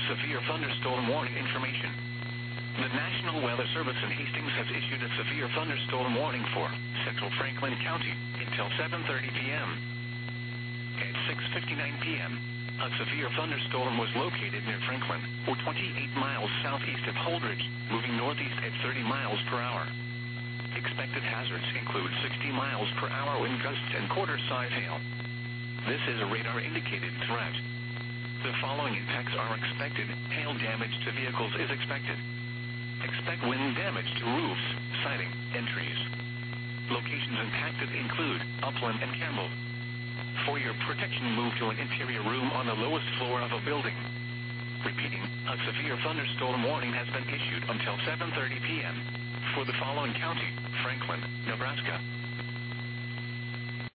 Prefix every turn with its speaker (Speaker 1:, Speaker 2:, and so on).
Speaker 1: severe thunderstorm warning information. The National Weather Service in Hastings has issued a severe thunderstorm warning for central Franklin County until 7:30 p.m. At 6:59 p.m., a severe thunderstorm was located near Franklin, or 28 miles southeast of Holdridge, moving northeast at 30 miles per hour. Expected hazards include 60 miles per hour wind gusts and quarter-size hail. This is a radar-indicated threat. The following impacts are expected. Hail damage to vehicles is expected. Expect wind damage to roofs, siding, and trees. Locations impacted include Upland and Campbell. For your protection, move to an interior room on the lowest floor of a building. Repeating, a severe thunderstorm warning has been issued until 7:30 p.m. for the following county: Franklin, Nebraska,